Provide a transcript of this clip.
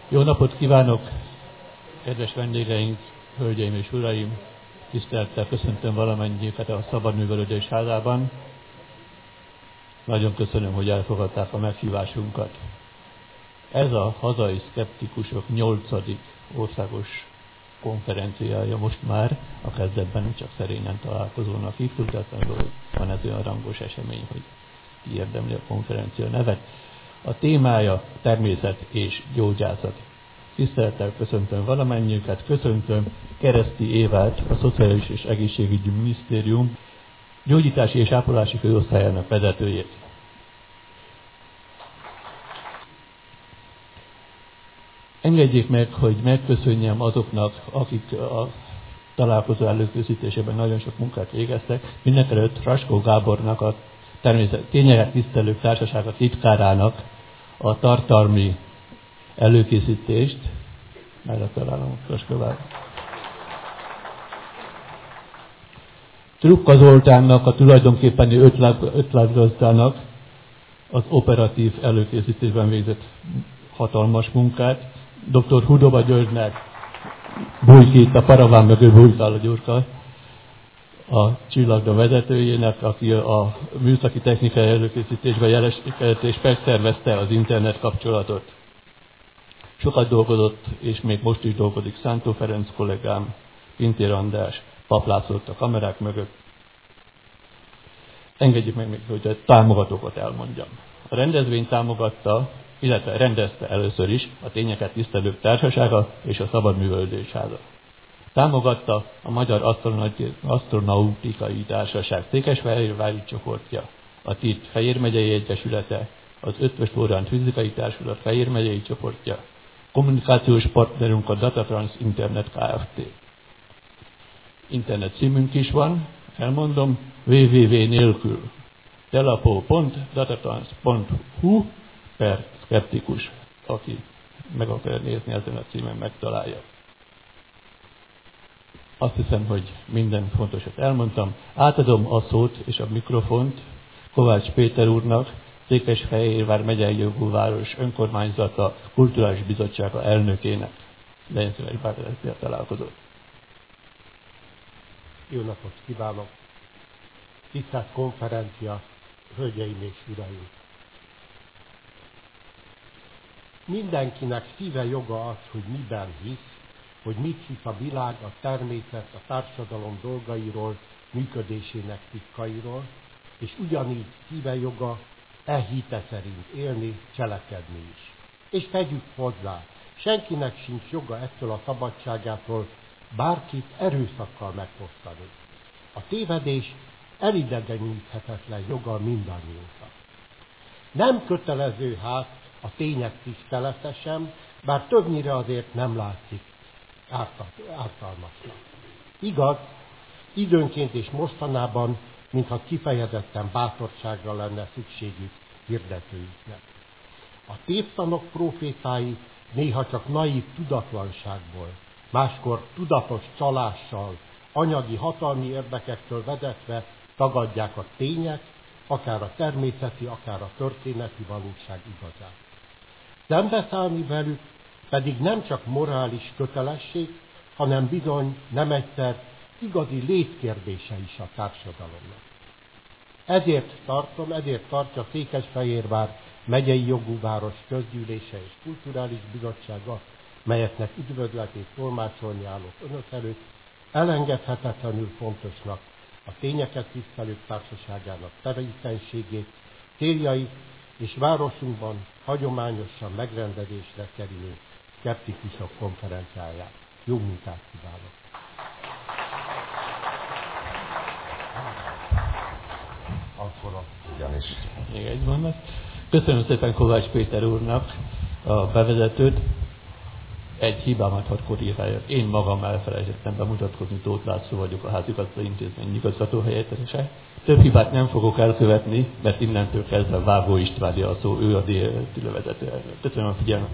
Jó napot kívánok, kedves vendégeink, hölgyeim és uraim! Tisztelettel köszöntöm valamennyiüket a Szabad Művelődés Házában. Nagyon köszönöm, hogy elfogadták a meghívásunkat. Ez a hazai szkeptikusok 8. országos konferenciája most már, a kezdetben csak szerényen találkozónak hívtuk, de aztán van ez olyan rangos esemény, hogy kiérdemli a konferencia nevet. A témája természet és gyógyászat. Tisztelettel köszöntöm valamennyiüket, köszöntöm Kereszti Évát, a Szociális és Egészségügyi Minisztérium gyógyítási és ápolási főosztályának vezetőjét. Engedjék meg, hogy megköszönjem azoknak, akik a találkozó előkészítésében nagyon sok munkát végeztek. Mindenekelőtt Raskó Gábornak, a Tényeket Tisztelők Társasága titkárának a tartalmi előkészítést. Megtalálom, Raskó Gábor. Trukka Zoltánnak, a tulajdonképpeni ötletgazdának az operatív előkészítésben végzett hatalmas munkát. Dr. Hudova Györgynek, Bújkít, a paraván mögül bújkál a Gyurka, a csillagda vezetőjének, aki a műszaki technikai előkészítésben jeleskedett és megszervezte az internet kapcsolatot. Sokat dolgozott, és még most is dolgozik Szántó Ferenc kollégám, Pintér András, Paplászlott a kamerák mögött. Engedjék meg még, hogy a támogatókat elmondjam. A rendezvényt támogatta, illetve rendezte először is a Tényeket Tisztelők Társasága és a Szabad Művelődés Háza. Támogatta a Magyar Asztronautikai Társaság Székesfehérvári csoportja, a TIT Fejér megyei egyesülete, az Ötvös Loránd Fizikai Társulat Fejér megyei csoportja, kommunikációs partnerünk a Datatrans Internet Kft. Internet címünk is van, elmondom, www. Datatrans.hu/szkeptikus, aki meg akar nézni ezen a címen, megtalálja. Azt hiszem, hogy minden fontosat elmondtam. Átadom a szót és a mikrofont Kovács Péter úrnak, Székesfehérvár megyei jogú város önkormányzata kulturális bizottsága elnökének. Legyen szíves, bár ezzel találkozott. Jó napot kívánok! Tisztelt konferencia, hölgyeim és uraim! Mindenkinek szíve joga az, hogy miben hisz, hogy mit hisz a világ, a természet, a társadalom dolgairól, működésének titkairól, és ugyanígy szíve joga hite szerint élni, cselekedni is. És tegyük hozzá, senkinek sincs joga ettől a szabadságától bárkit erőszakkal megfosztani. A tévedés elidegeníthetetlen joga mindannyiunknak. Nem kötelező hát a tények tisztelete sem, bár többnyire azért nem látszik ártalmasnak. Igaz, időnként és mostanában, mintha kifejezetten bátorságra lenne szükségük hirdetőiknek. A tévtanok profétái néha csak naív tudatlanságból, máskor tudatos csalással, anyagi hatalmi érdekektől vezetve tagadják a tények, akár a természeti, akár a történeti valóság igazát. Szembeszállni velük pedig nem csak morális kötelesség, hanem bizony nem egyszer igazi létkérdése is a társadalomnak. Ezért tartja Székesfehérvár megyei jogú város közgyűlése és kulturális bizottsága, melyeknek üdvözletét tolmácsolni állok önök előtt, elengedhetetlenül fontosnak a Tényeket Tisztelők Társaságának tevékenységét, céljait és városunkban hagyományosan megrendezésre kerülő szkeptikusok konferenciáját. Jó munkát kívánok! Akkor ugyanis. Még egy mondat. Köszönöm szépen Kovács Péter úrnak a bevezetőt. Egy hibámat hadd korrigálja. Én magam elfelejtettem bemutatkozni, Tóth László vagyok, a Házigazda Intézmény igazgató helyettese. Több hibát nem fogok elkövetni, mert innentől kezdve Vágó Istvánja a szó, ő a délelőtti levezető. Köszönöm a figyelmet.